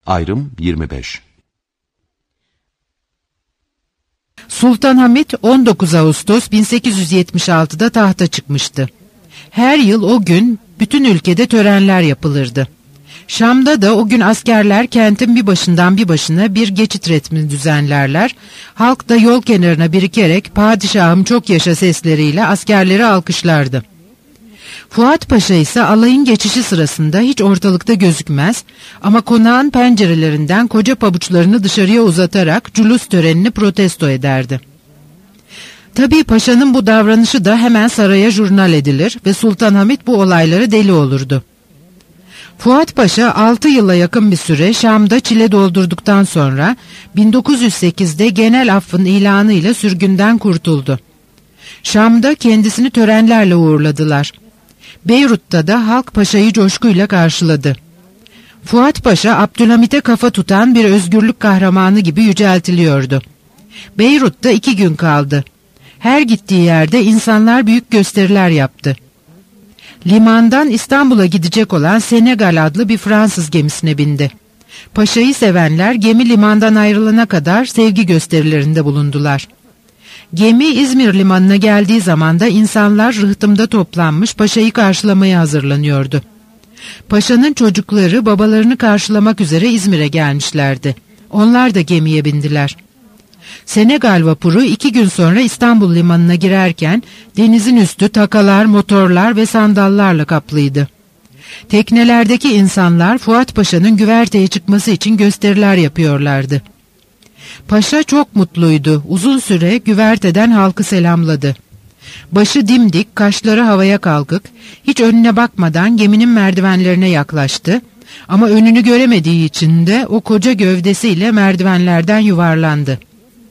Ayrım 25. Sultan Hamid 19 Ağustos 1876'da tahta çıkmıştı. Her yıl o gün bütün ülkede törenler yapılırdı. Şam'da da o gün askerler kentin bir başından bir başına bir geçit resmi düzenlerler. Halk da yol kenarına birikerek "Padişahım çok yaşa" sesleriyle askerleri alkışlardı. Fuat Paşa ise alayın geçişi sırasında hiç ortalıkta gözükmez ama konağın pencerelerinden koca pabuçlarını dışarıya uzatarak culus törenini protesto ederdi. Tabii paşanın bu davranışı da hemen saraya jurnal edilir ve Sultan Hamid bu olayları deli olurdu. Fuat Paşa 6 yıla yakın bir süre Şam'da çile doldurduktan sonra 1908'de genel affın ilanıyla sürgünden kurtuldu. Şam'da kendisini törenlerle uğurladılar. Beyrut'ta da halk paşayı coşkuyla karşıladı. Fuat Paşa Abdülhamit'e kafa tutan bir özgürlük kahramanı gibi yüceltiliyordu. Beyrut'ta 2 gün kaldı. Her gittiği yerde insanlar büyük gösteriler yaptı. Limandan İstanbul'a gidecek olan Senegal adlı bir Fransız gemisine bindi. Paşayı sevenler gemi limandan ayrılana kadar sevgi gösterilerinde bulundular. Gemi İzmir limanına geldiği zaman da insanlar rıhtımda toplanmış paşayı karşılamaya hazırlanıyordu. Paşanın çocukları babalarını karşılamak üzere İzmir'e gelmişlerdi. Onlar da gemiye bindiler. Senegal vapuru 2 gün sonra İstanbul limanına girerken denizin üstü takalar, motorlar ve sandallarla kaplıydı. Teknelerdeki insanlar Fuat Paşa'nın güverteye çıkması için gösteriler yapıyorlardı. Paşa çok mutluydu. Uzun süre güverteden halkı selamladı. Başı dimdik, kaşları havaya kalkık, hiç önüne bakmadan geminin merdivenlerine yaklaştı. Ama önünü göremediği için de o koca gövdesiyle merdivenlerden yuvarlandı.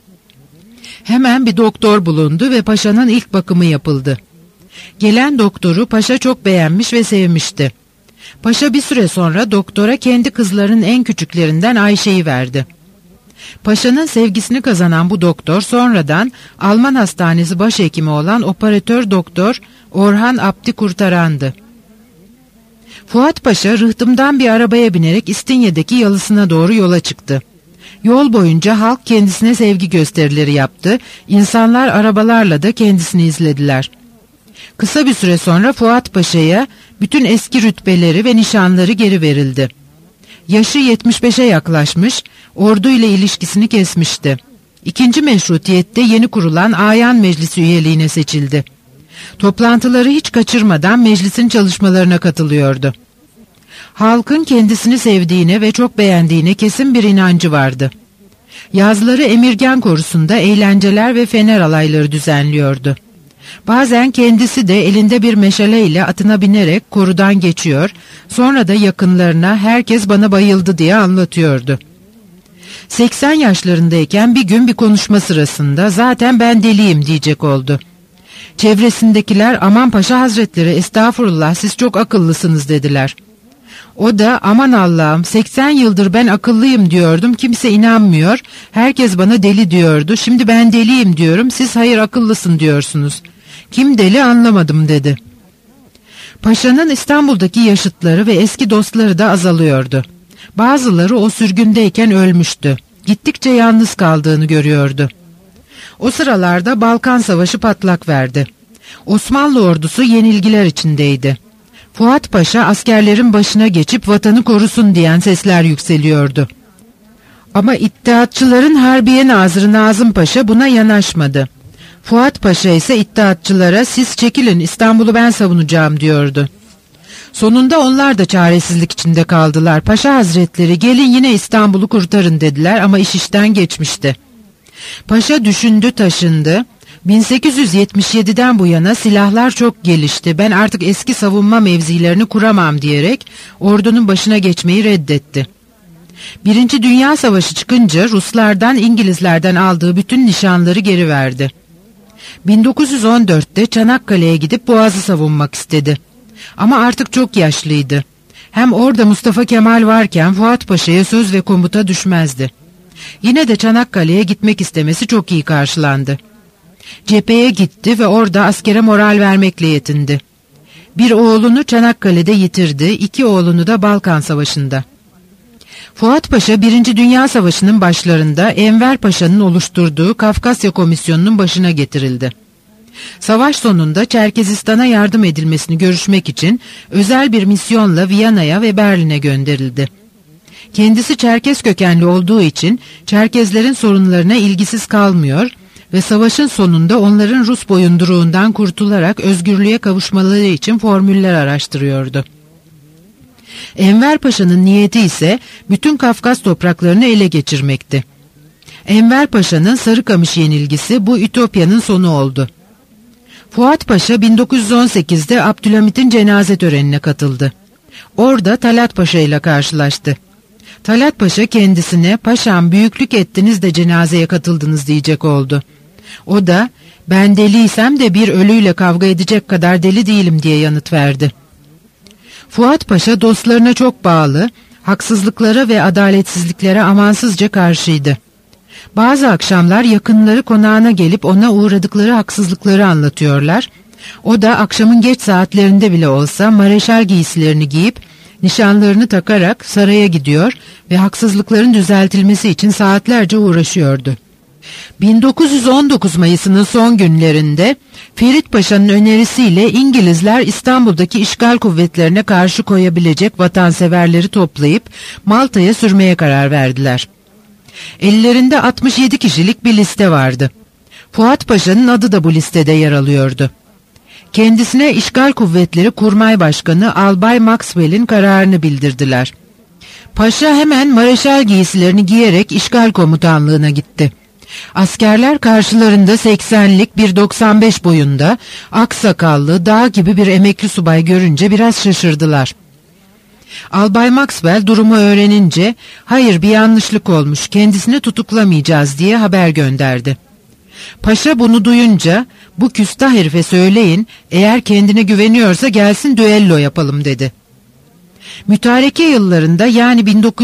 Hemen bir doktor bulundu ve paşanın ilk bakımı yapıldı. Gelen doktoru paşa çok beğenmiş ve sevmişti. Paşa bir süre sonra doktora kendi kızlarının en küçüklerinden Ayşe'yi verdi. Paşanın sevgisini kazanan bu doktor sonradan Alman hastanesi başhekimi olan operatör doktor Orhan Abdi Kurtaran'dı. Fuat Paşa rıhtımdan bir arabaya binerek İstinye'deki yalısına doğru yola çıktı. Yol boyunca halk kendisine sevgi gösterileri yaptı, insanlar arabalarla da kendisini izlediler. Kısa bir süre sonra Fuat Paşa'ya bütün eski rütbeleri ve nişanları geri verildi. Yaşı 75'e yaklaşmış, ordu ile ilişkisini kesmişti. 2. Meşrutiyet'te yeni kurulan Ayan Meclisi üyeliğine seçildi. Toplantıları hiç kaçırmadan meclisin çalışmalarına katılıyordu. Halkın kendisini sevdiğine ve çok beğendiğine kesin bir inancı vardı. Yazları Emirgan Korusu'nda eğlenceler ve fener alayları düzenliyordu. Bazen kendisi de elinde bir meşale ile atına binerek korudan geçiyor, sonra da yakınlarına "herkes bana bayıldı" diye anlatıyordu. 80 yaşlarındayken bir gün bir konuşma sırasında "zaten ben deliyim" diyecek oldu. Çevresindekiler "aman Paşa Hazretleri, estağfurullah, siz çok akıllısınız" dediler. O da "aman Allah'ım, 80 yıldır ben akıllıyım diyordum, kimse inanmıyor, herkes bana deli diyordu, şimdi ben deliyim diyorum, siz hayır akıllısın diyorsunuz. Kim deli anlamadım" dedi. Paşa'nın İstanbul'daki yaşıtları ve eski dostları da azalıyordu. Bazıları o sürgündeyken ölmüştü. Gittikçe yalnız kaldığını görüyordu. O sıralarda Balkan Savaşı patlak verdi. Osmanlı ordusu yenilgiler içindeydi. Fuat Paşa askerlerin başına geçip vatanı korusun diyen sesler yükseliyordu. Ama İttihatçıların Harbiye Nazırı Nazım Paşa buna yanaşmadı. Fuat Paşa ise İttihatçılara "siz çekilin, İstanbul'u ben savunacağım" diyordu. Sonunda onlar da çaresizlik içinde kaldılar. "Paşa Hazretleri, gelin yine İstanbul'u kurtarın" dediler ama iş işten geçmişti. Paşa düşündü, taşındı. 1877'den bu yana silahlar çok gelişti, ben artık eski savunma mevzilerini kuramam diyerek ordunun başına geçmeyi reddetti. 1. Dünya Savaşı çıkınca Ruslardan, İngilizlerden aldığı bütün nişanları geri verdi. 1914'te Çanakkale'ye gidip Boğaz'ı savunmak istedi. Ama artık çok yaşlıydı. Hem orada Mustafa Kemal varken Fuat Paşa'ya söz ve komuta düşmezdi. Yine de Çanakkale'ye gitmek istemesi çok iyi karşılandı. Cepheye gitti ve orada askere moral vermekle yetindi. Bir oğlunu Çanakkale'de yitirdi, 2 oğlunu da Balkan Savaşı'nda. Fuat Paşa 1. Dünya Savaşı'nın başlarında Enver Paşa'nın oluşturduğu Kafkasya Komisyonu'nun başına getirildi. Savaş sonunda Çerkezistan'a yardım edilmesini görüşmek için özel bir misyonla Viyana'ya ve Berlin'e gönderildi. Kendisi Çerkez kökenli olduğu için Çerkezlerin sorunlarına ilgisiz kalmıyor ve savaşın sonunda onların Rus boyunduruğundan kurtularak özgürlüğe kavuşmaları için formüller araştırıyordu. Enver Paşa'nın niyeti ise bütün Kafkas topraklarını ele geçirmekti. Enver Paşa'nın Sarıkamış yenilgisi bu ütopyanın sonu oldu. Fuat Paşa 1918'de Abdülhamit'in cenaze törenine katıldı. Orada Talat Paşa ile karşılaştı. Talat Paşa kendisine "Paşam, büyüklük ettiniz de cenazeye katıldınız" diyecek oldu. O da "Ben deliysem de bir ölüyle kavga edecek kadar deli değilim" diye yanıt verdi. Fuat Paşa dostlarına çok bağlı, haksızlıklara ve adaletsizliklere amansızca karşıydı. Bazı akşamlar yakınları konağına gelip ona uğradıkları haksızlıkları anlatıyorlar. O da akşamın geç saatlerinde bile olsa mareşal giysilerini giyip nişanlarını takarak saraya gidiyor ve haksızlıkların düzeltilmesi için saatlerce uğraşıyordu. 1919 Mayıs'ının son günlerinde Ferit Paşa'nın önerisiyle İngilizler İstanbul'daki işgal kuvvetlerine karşı koyabilecek vatanseverleri toplayıp Malta'ya sürmeye karar verdiler. Ellerinde 67 kişilik bir liste vardı. Fuat Paşa'nın adı da bu listede yer alıyordu. Kendisine işgal kuvvetleri Kurmay Başkanı Albay Maxwell'in kararını bildirdiler. Paşa hemen mareşal giysilerini giyerek işgal komutanlığına gitti. Askerler karşılarında 80'lik, 1.95 boyunda, aksakallı, dağ gibi bir emekli subay görünce biraz şaşırdılar. Albay Maxwell durumu öğrenince "Hayır, bir yanlışlık olmuş, kendisini tutuklamayacağız" diye haber gönderdi. Paşa bunu duyunca "Bu küstah herife söyleyin, eğer kendine güveniyorsa gelsin düello yapalım" dedi. Mütareke yıllarında, yani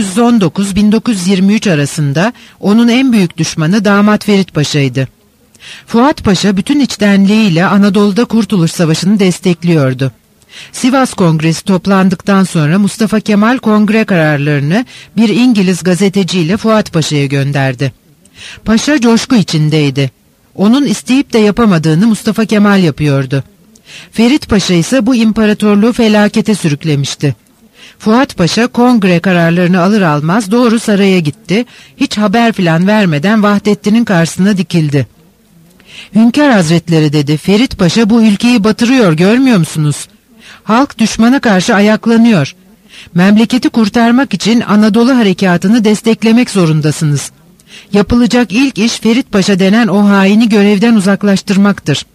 1919-1923 arasında onun en büyük düşmanı damat Ferit Paşa'ydı. Fuat Paşa bütün içtenliğiyle Anadolu'da Kurtuluş Savaşı'nı destekliyordu. Sivas Kongresi toplandıktan sonra Mustafa Kemal kongre kararlarını bir İngiliz gazeteciyle Fuat Paşa'ya gönderdi. Paşa coşku içindeydi. Onun isteyip de yapamadığını Mustafa Kemal yapıyordu. Ferit Paşa ise bu imparatorluğu felakete sürüklemişti. Fuat Paşa kongre kararlarını alır almaz doğru saraya gitti, hiç haber filan vermeden Vahdettin'in karşısına dikildi. "Hünkâr Hazretleri" dedi, "Ferit Paşa bu ülkeyi batırıyor, görmüyor musunuz? Halk düşmana karşı ayaklanıyor. Memleketi kurtarmak için Anadolu harekatını desteklemek zorundasınız. Yapılacak ilk iş Ferit Paşa denen o haini görevden uzaklaştırmaktır."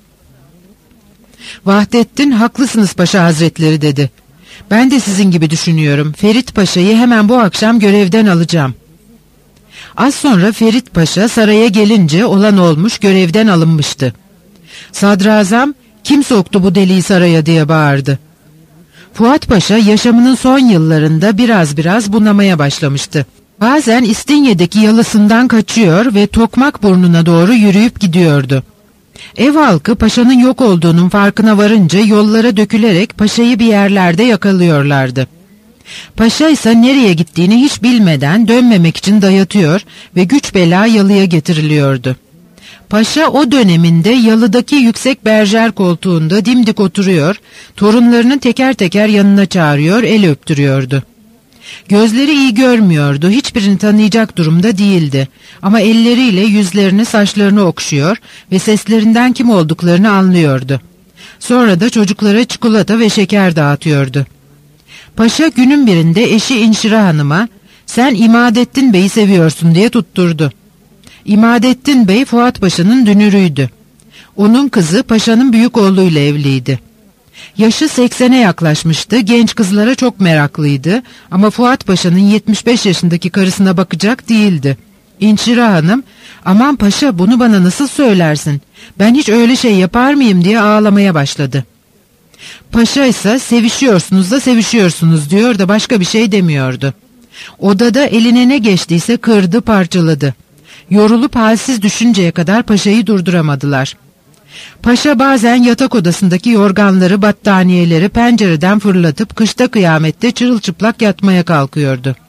Vahdettin, "Haklısınız Paşa Hazretleri" dedi. "Ben de sizin gibi düşünüyorum. Ferit Paşa'yı hemen bu akşam görevden alacağım." Az sonra Ferit Paşa saraya gelince olan olmuş, görevden alınmıştı. Sadrazam "Kim soktu bu deliği saraya?" diye bağırdı. Fuat Paşa yaşamının son yıllarında biraz bunamaya başlamıştı. Bazen İstinye'deki yalısından kaçıyor ve Tokmakburnu'na doğru yürüyüp gidiyordu. Ev halkı Paşa'nın yok olduğunun farkına varınca yollara dökülerek Paşa'yı bir yerlerde yakalıyorlardı. Paşa ise nereye gittiğini hiç bilmeden dönmemek için dayatıyor ve güç bela yalıya getiriliyordu. Paşa o döneminde yalıdaki yüksek berjer koltuğunda dimdik oturuyor, torunlarını teker teker yanına çağırıyor, el öptürüyordu. Gözleri iyi görmüyordu, hiçbirini tanıyacak durumda değildi. Ama elleriyle yüzlerini, saçlarını okşuyor ve seslerinden kim olduklarını anlıyordu. Sonra da çocuklara çikolata ve şeker dağıtıyordu. Paşa günün birinde eşi İnşira Hanım'a "Sen İmadettin Bey'i seviyorsun" diye tutturdu. İmadettin Bey Fuat Paşa'nın dünürüydü. Onun kızı Paşa'nın büyük oğluyla evliydi. Yaşı 80'e yaklaşmıştı, genç kızlara çok meraklıydı ama Fuat Paşa'nın 75 yaşındaki karısına bakacak değildi. İnşira Hanım, "Aman paşa, bunu bana nasıl söylersin? Ben hiç öyle şey yapar mıyım?" diye ağlamaya başladı. Paşa ise "Sevişiyorsunuz da sevişiyorsunuz" diyor da başka bir şey demiyordu. Odada eline ne geçtiyse kırdı, parçaladı. Yorulup halsiz düşünceye kadar paşayı durduramadılar. Paşa bazen yatak odasındaki yorganları, battaniyeleri pencereden fırlatıp kışta kıyamette çırılçıplak yatmaya kalkıyordu.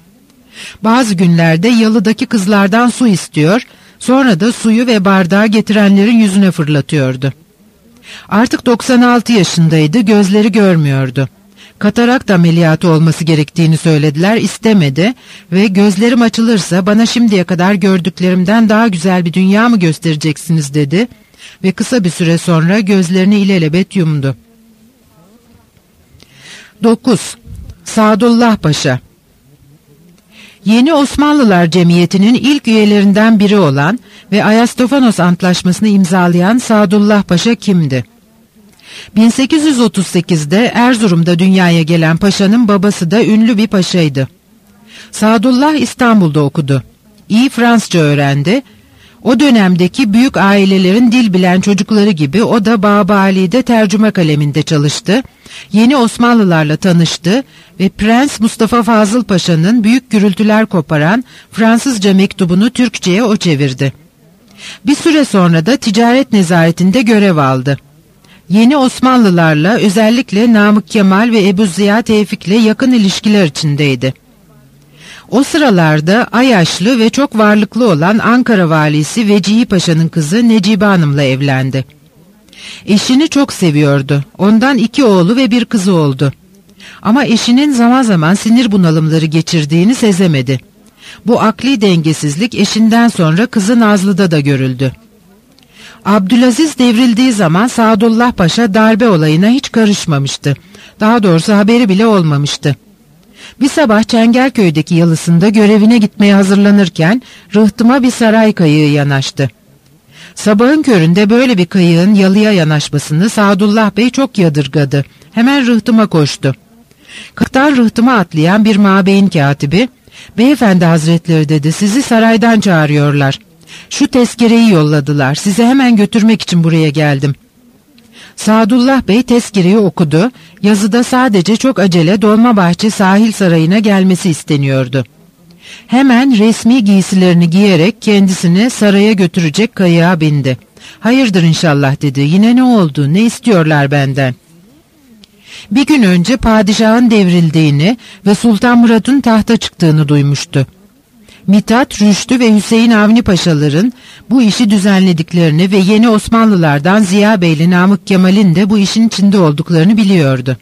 Bazı günlerde yalıdaki kızlardan su istiyor, sonra da suyu ve bardağı getirenlerin yüzüne fırlatıyordu. Artık 96 yaşındaydı, gözleri görmüyordu. Katarakt ameliyatı olması gerektiğini söylediler, istemedi ve gözlerim açılırsa bana şimdiye kadar gördüklerimden daha güzel bir dünya mı göstereceksiniz dedi ve kısa bir süre sonra gözlerini ilelebet yumdu. 9. Sadullah Paşa. Yeni Osmanlılar Cemiyeti'nin ilk üyelerinden biri olan ve Ayastofanos Antlaşması'nı imzalayan Sadullah Paşa kimdi? 1838'de Erzurum'da dünyaya gelen paşanın babası da ünlü bir paşaydı. Sadullah İstanbul'da okudu. İyi Fransızca öğrendi. O dönemdeki büyük ailelerin dil bilen çocukları gibi o da Babali'de tercüme kaleminde çalıştı. Yeni Osmanlılarla tanıştı ve Prens Mustafa Fazıl Paşa'nın büyük gürültüler koparan Fransızca mektubunu Türkçe'ye o çevirdi. Bir süre sonra da ticaret nezaretinde görev aldı. Yeni Osmanlılarla özellikle Namık Kemal ve Ebu Ziya Tevfik'le yakın ilişkiler içindeydi. O sıralarda Ayaşlı ve çok varlıklı olan Ankara valisi Vecihi Paşa'nın kızı Necibe Hanım'la evlendi. Eşini çok seviyordu. Ondan 2 oğlu ve 1 kızı oldu. Ama eşinin zaman zaman sinir bunalımları geçirdiğini sezemedi. Bu akli dengesizlik eşinden sonra kızı Nazlı'da da görüldü. Abdülaziz devrildiği zaman Sadullah Paşa darbe olayına hiç karışmamıştı. Daha doğrusu haberi bile olmamıştı. Bir sabah Çengelköy'deki yalısında görevine gitmeye hazırlanırken rıhtıma bir saray kayığı yanaştı. Sabahın köründe böyle bir kayığın yalıya yanaşmasını Sadullah Bey çok yadırgadı. Hemen rıhtıma koştu. Kayıktan rıhtıma atlayan bir mabeyin katibi, "Beyefendi hazretleri," dedi, "sizi saraydan çağırıyorlar. Şu tezkereyi yolladılar. Sizi hemen götürmek için buraya geldim." Sadullah Bey tezkereyi okudu. Yazıda sadece çok acele Dolmabahçe Sahil Sarayı'na gelmesi isteniyordu. Hemen resmi giysilerini giyerek kendisini saraya götürecek kayığa bindi. "Hayırdır inşallah," dedi. "Yine ne oldu? Ne istiyorlar benden?" Bir gün önce padişahın devrildiğini ve Sultan Murat'ın tahta çıktığını duymuştu. Mithat, Rüştü ve Hüseyin Avni Paşaların bu işi düzenlediklerini ve yeni Osmanlılardan Ziya Bey'le Namık Kemal'in de bu işin içinde olduklarını biliyordu.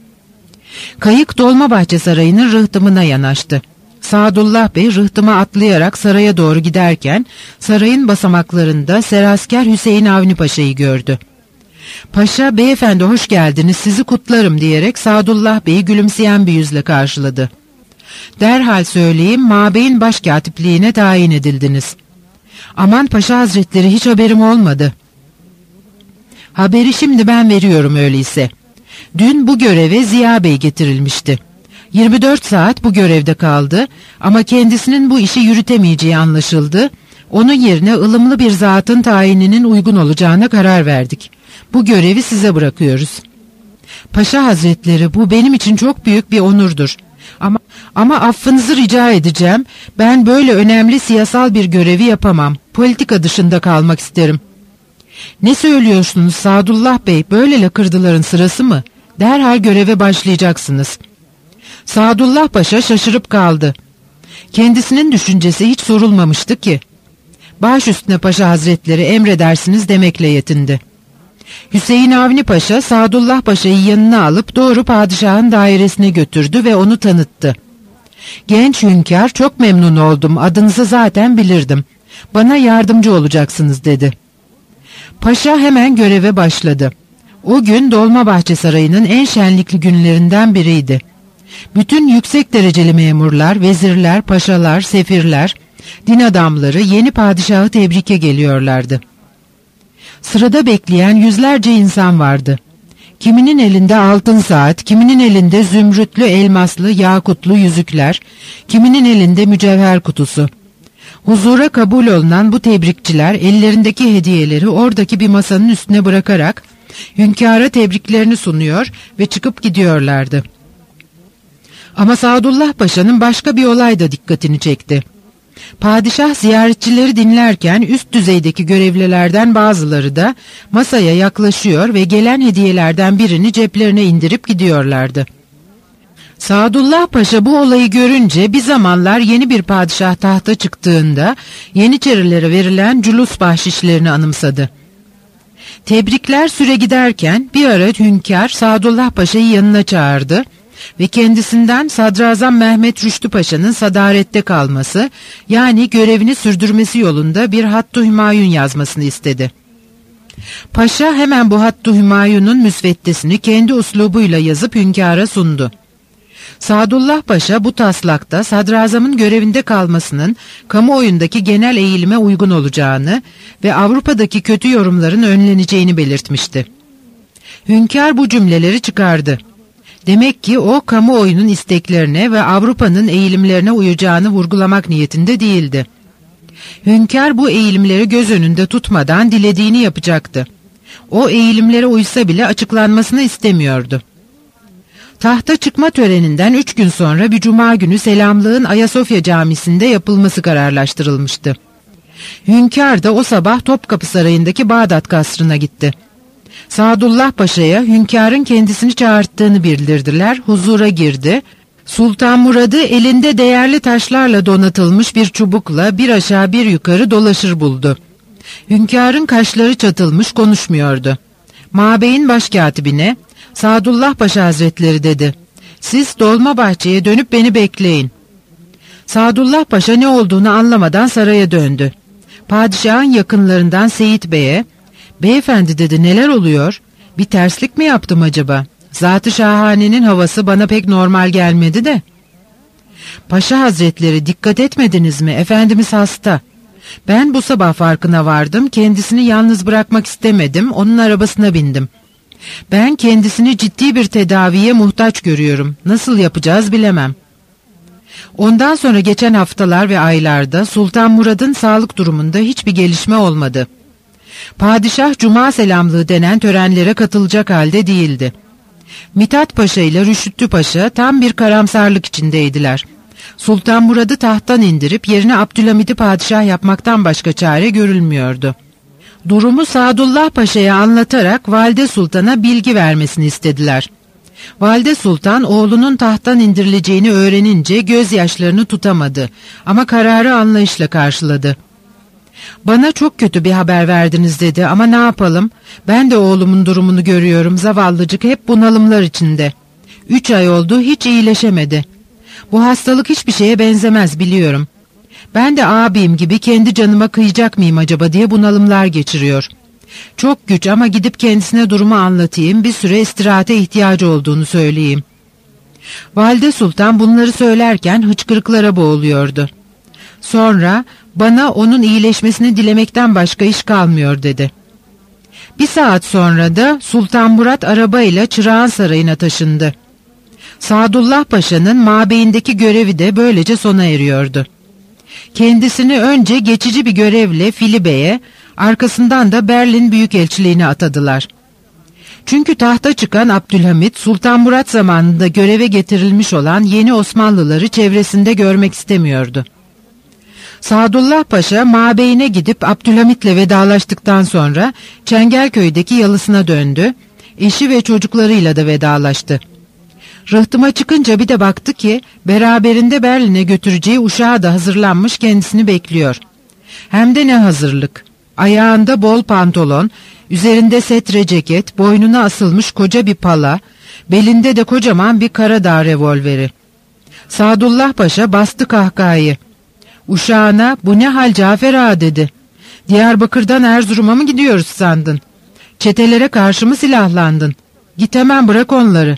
Kayık Dolmabahçe Sarayı'nın rıhtımına yanaştı. Sadullah Bey rıhtıma atlayarak saraya doğru giderken sarayın basamaklarında Serasker Hüseyin Avni Paşa'yı gördü. Paşa, "Beyefendi hoş geldiniz, sizi kutlarım," diyerek Sadullah Bey'i gülümseyen bir yüzle karşıladı. "Derhal söyleyeyim, mabeyin başkatipliğine tayin edildiniz." "Aman Paşa Hazretleri, hiç haberim olmadı." "Haberi şimdi ben veriyorum öyleyse. Dün bu göreve Ziya Bey getirilmişti. 24 saat bu görevde kaldı ama kendisinin bu işi yürütemeyeceği anlaşıldı. Onun yerine ılımlı bir zatın tayininin uygun olacağına karar verdik. Bu görevi size bırakıyoruz." "Paşa Hazretleri, bu benim için çok büyük bir onurdur. Ama affınızı rica edeceğim. Ben böyle önemli siyasal bir görevi yapamam. Politika dışında kalmak isterim." "Ne söylüyorsunuz Sadullah Bey? Böyle lakırdıların sırası mı? Derhal göreve başlayacaksınız." Sadullah Paşa şaşırıp kaldı. Kendisinin düşüncesi hiç sorulmamıştı ki. "Baş üstüne Paşa Hazretleri, emredersiniz," demekle yetindi. Hüseyin Avni Paşa Sadullah Paşa'yı yanına alıp doğru padişahın dairesine götürdü ve onu tanıttı. "Genç hünkâr, çok memnun oldum, adınızı zaten bilirdim. Bana yardımcı olacaksınız," dedi. Paşa hemen göreve başladı. O gün Dolmabahçe Sarayı'nın en şenlikli günlerinden biriydi. Bütün yüksek dereceli memurlar, vezirler, paşalar, sefirler, din adamları yeni padişahı tebrike geliyorlardı. Sırada bekleyen yüzlerce insan vardı. Kiminin elinde altın saat, kiminin elinde zümrütlü, elmaslı, yakutlu yüzükler, kiminin elinde mücevher kutusu. Huzura kabul olunan bu tebrikçiler ellerindeki hediyeleri oradaki bir masanın üstüne bırakarak hünkâra tebriklerini sunuyor ve çıkıp gidiyorlardı. Ama Sadullah Paşa'nın başka bir olay da dikkatini çekti. Padişah ziyaretçileri dinlerken üst düzeydeki görevlilerden bazıları da masaya yaklaşıyor ve gelen hediyelerden birini ceplerine indirip gidiyorlardı. Sadullah Paşa bu olayı görünce bir zamanlar yeni bir padişah tahta çıktığında Yeniçerilere verilen culus bahşişlerini anımsadı. Tebrikler süre giderken bir ara hünkâr Sadullah Paşa'yı yanına çağırdı ve kendisinden Sadrazam Mehmet Rüştü Paşa'nın sadarette kalması, yani görevini sürdürmesi yolunda bir Hattı Hümayun yazmasını istedi. Paşa hemen bu Hattı Hümayun'un müsveddesini kendi uslubuyla yazıp hünkâra sundu. Sadullah Paşa bu taslakta sadrazamın görevinde kalmasının kamuoyundaki genel eğilime uygun olacağını ve Avrupa'daki kötü yorumların önleneceğini belirtmişti. Hünkâr bu cümleleri çıkardı. Demek ki o kamuoyunun isteklerine ve Avrupa'nın eğilimlerine uyacağını vurgulamak niyetinde değildi. Hünkâr bu eğilimleri göz önünde tutmadan dilediğini yapacaktı. O eğilimlere uysa bile açıklanmasını istemiyordu. Tahta çıkma töreninden 3 gün sonra bir cuma günü selamlığın Ayasofya Camisi'nde yapılması kararlaştırılmıştı. Hünkâr da o sabah Topkapı Sarayı'ndaki Bağdat Kasrı'na gitti. Sadullah Paşa'ya hünkârın kendisini çağırttığını bildirdiler, huzura girdi. Sultan Murad'ı elinde değerli taşlarla donatılmış bir çubukla bir aşağı bir yukarı dolaşır buldu. Hünkârın kaşları çatılmış, konuşmuyordu. Mabeyin başkatibine, "Sadullah Paşa Hazretleri," dedi, "siz Dolmabahçe'ye dönüp beni bekleyin." Sadullah Paşa ne olduğunu anlamadan saraya döndü. Padişahın yakınlarından Seyit Bey'e, "Beyefendi," dedi, "neler oluyor? Bir terslik mi yaptım acaba? Zat-ı Şahane'nin havası bana pek normal gelmedi de." "Paşa Hazretleri, dikkat etmediniz mi? Efendimiz hasta. Ben bu sabah farkına vardım, kendisini yalnız bırakmak istemedim, onun arabasına bindim. Ben kendisini ciddi bir tedaviye muhtaç görüyorum. Nasıl yapacağız bilemem." Ondan sonra geçen haftalar ve aylarda Sultan Murad'ın sağlık durumunda hiçbir gelişme olmadı. Padişah Cuma selamlığı denen törenlere katılacak halde değildi. Mithat Paşa ile Rüştü Paşa tam bir karamsarlık içindeydiler. Sultan Murad'ı tahttan indirip yerine Abdülhamid'i padişah yapmaktan başka çare görülmüyordu. Durumu Sadullah Paşa'ya anlatarak Valide Sultan'a bilgi vermesini istediler. Valide Sultan oğlunun tahttan indirileceğini öğrenince gözyaşlarını tutamadı ama kararı anlayışla karşıladı. "Bana çok kötü bir haber verdiniz," dedi, "ama ne yapalım? Ben de oğlumun durumunu görüyorum, zavallıcık hep bunalımlar içinde. 3 ay oldu, hiç iyileşemedi. Bu hastalık hiçbir şeye benzemez, biliyorum. Ben de abim gibi kendi canıma kıyacak mıyım acaba diye bunalımlar geçiriyor. Çok güç ama gidip kendisine durumu anlatayım, bir süre istirahate ihtiyacı olduğunu söyleyeyim." Valide Sultan bunları söylerken hıçkırıklara boğuluyordu. Sonra, "Bana onun iyileşmesini dilemekten başka iş kalmıyor," dedi. Bir saat sonra da Sultan Murat arabayla Çırağan Sarayı'na taşındı. Sadullah Paşa'nın mabeyindeki görevi de böylece sona eriyordu. Kendisini önce geçici bir görevle Filibe'ye, arkasından da Berlin Büyükelçiliğine atadılar. Çünkü tahta çıkan Abdülhamit, Sultan Murat zamanında göreve getirilmiş olan yeni Osmanlıları çevresinde görmek istemiyordu. Sadullah Paşa mabeyine gidip Abdülhamit'le vedalaştıktan sonra Çengelköy'deki yalısına döndü, eşi ve çocuklarıyla da vedalaştı. Rıhtıma çıkınca bir de baktı ki beraberinde Berlin'e götüreceği uşağı da hazırlanmış kendisini bekliyor. Hem de ne hazırlık! Ayağında bol pantolon, üzerinde setre ceket, boynuna asılmış koca bir pala, belinde de kocaman bir Karadağ revolveri. Sadullah Paşa bastı kahkahayı. Uşağına, "Bu ne hal Cafer Ağa," dedi. "Diyarbakır'dan Erzurum'a mı gidiyoruz sandın? Çetelere karşı mı silahlandın? Git hemen bırak onları."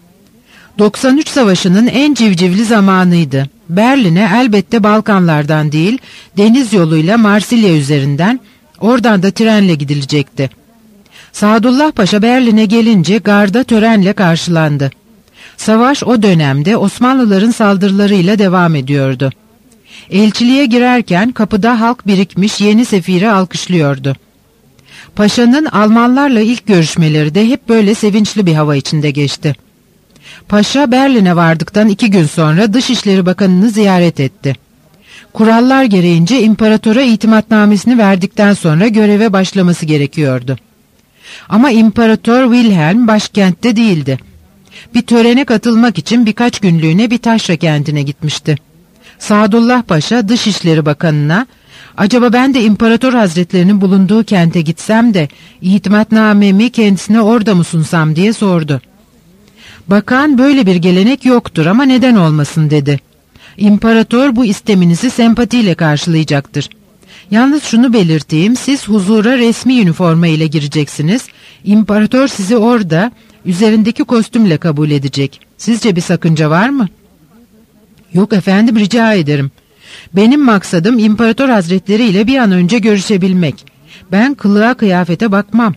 93 Savaşı'nın en civcivli zamanıydı. Berlin'e elbette Balkanlardan değil, deniz yoluyla Marsilya üzerinden, oradan da trenle gidilecekti. Sadullah Paşa Berlin'e gelince garda törenle karşılandı. Savaş o dönemde Osmanlıların saldırılarıyla devam ediyordu. Elçiliğe girerken kapıda halk birikmiş yeni sefiri alkışlıyordu. Paşa'nın Almanlarla ilk görüşmeleri de hep böyle sevinçli bir hava içinde geçti. Paşa Berlin'e vardıktan 2 gün sonra Dışişleri Bakanı'nı ziyaret etti. Kurallar gereğince imparatora itimatnamesini verdikten sonra göreve başlaması gerekiyordu. Ama İmparator Wilhelm başkentte değildi. Bir törene katılmak için birkaç günlüğüne bir taşra kentine gitmişti. Sadullah Paşa Dışişleri Bakanı'na, "Acaba ben de İmparator Hazretlerinin bulunduğu kente gitsem de itimatnamemi kendisine orada mı sunsam?" diye sordu. Bakan, "Böyle bir gelenek yoktur ama neden olmasın?" dedi. "İmparator bu isteminizi sempatiyle karşılayacaktır. Yalnız şunu belirteyim, siz huzura resmi üniforma ile gireceksiniz. İmparator sizi orada üzerindeki kostümle kabul edecek. Sizce bir sakınca var mı?" "Yok efendim, rica ederim. Benim maksadım İmparator Hazretleri ile bir an önce görüşebilmek. Ben kılığa kıyafete bakmam."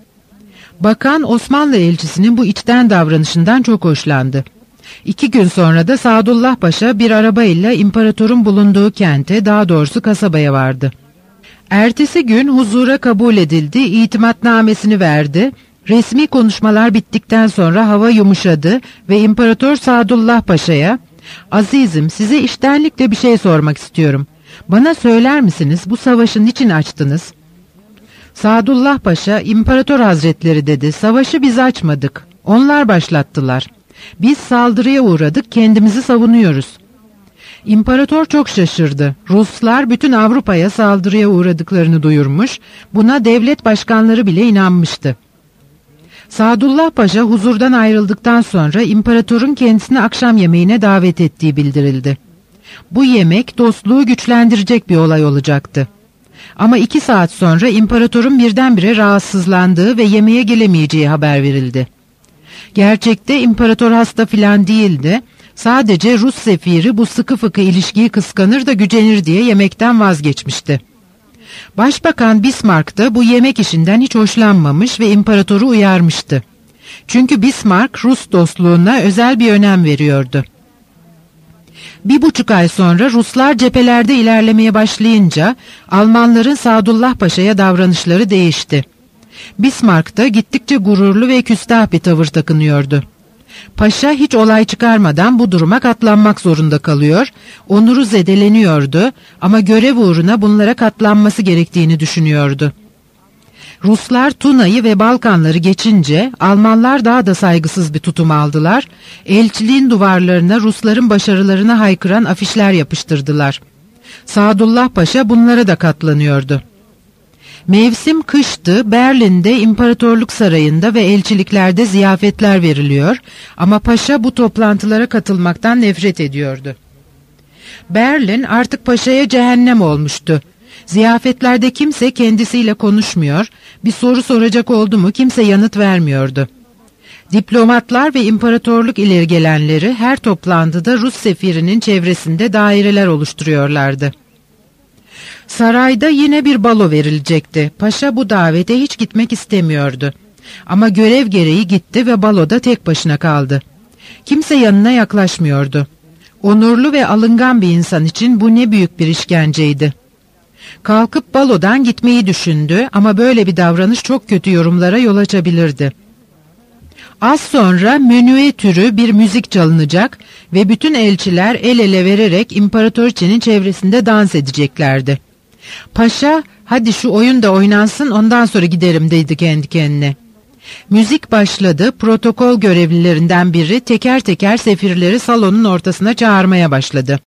Bakan Osmanlı elçisinin bu içten davranışından çok hoşlandı. 2 gün sonra da Sadullah Paşa bir arabayla imparatorun bulunduğu kente, daha doğrusu kasabaya vardı. Ertesi gün huzura kabul edildi, itimatnamesini verdi. Resmi konuşmalar bittikten sonra hava yumuşadı ve İmparator Sadullah Paşa'ya, "Azizim, size içtenlikle bir şey sormak istiyorum. Bana söyler misiniz, bu savaşı niçin açtınız?" Sadullah Paşa, "İmparator Hazretleri," dedi, "savaşı biz açmadık. Onlar başlattılar. Biz saldırıya uğradık, kendimizi savunuyoruz." İmparator çok şaşırdı. Ruslar bütün Avrupa'ya saldırıya uğradıklarını duyurmuş, buna devlet başkanları bile inanmıştı. Sadullah Paşa huzurdan ayrıldıktan sonra imparatorun kendisini akşam yemeğine davet ettiği bildirildi. Bu yemek dostluğu güçlendirecek bir olay olacaktı. Ama 2 saat sonra imparatorun birdenbire rahatsızlandığı ve yemeğe gelemeyeceği haber verildi. Gerçekte imparator hasta filan değildi. Sadece Rus sefiri bu sıkı fıkı ilişkiyi kıskanır da gücenir diye yemekten vazgeçmişti. Başbakan Bismarck da bu yemek işinden hiç hoşlanmamış ve imparatoru uyarmıştı. Çünkü Bismarck Rus dostluğuna özel bir önem veriyordu. 1,5 ay sonra Ruslar cephelerde ilerlemeye başlayınca Almanların Sadullah Paşa'ya davranışları değişti. Bismarck da gittikçe gururlu ve küstah bir tavır takınıyordu. Paşa hiç olay çıkarmadan bu duruma katlanmak zorunda kalıyor, onuru zedeleniyordu ama görev uğruna bunlara katlanması gerektiğini düşünüyordu. Ruslar Tuna'yı ve Balkanları geçince Almanlar daha da saygısız bir tutum aldılar, elçiliğin duvarlarına Rusların başarılarını haykıran afişler yapıştırdılar. Sadullah Paşa bunlara da katlanıyordu. Mevsim kıştı, Berlin'de İmparatorluk Sarayı'nda ve elçiliklerde ziyafetler veriliyor ama paşa bu toplantılara katılmaktan nefret ediyordu. Berlin artık paşaya cehennem olmuştu. Ziyafetlerde kimse kendisiyle konuşmuyor, bir soru soracak oldu mu kimse yanıt vermiyordu. Diplomatlar ve imparatorluk ilerigelenleri her toplantıda Rus sefirinin çevresinde daireler oluşturuyorlardı. Sarayda yine bir balo verilecekti. Paşa bu davete hiç gitmek istemiyordu. Ama görev gereği gitti ve baloda tek başına kaldı. Kimse yanına yaklaşmıyordu. Onurlu ve alıngan bir insan için bu ne büyük bir işkenceydi. Kalkıp balodan gitmeyi düşündü ama böyle bir davranış çok kötü yorumlara yol açabilirdi. Az sonra menüe türü bir müzik çalınacak ve bütün elçiler el ele vererek imparatoriçenin çevresinde dans edeceklerdi. Paşa, "Hadi şu oyun da oynansın, ondan sonra giderim," dedi kendi kendine. Müzik başladı, protokol görevlilerinden biri teker teker sefirleri salonun ortasına çağırmaya başladı.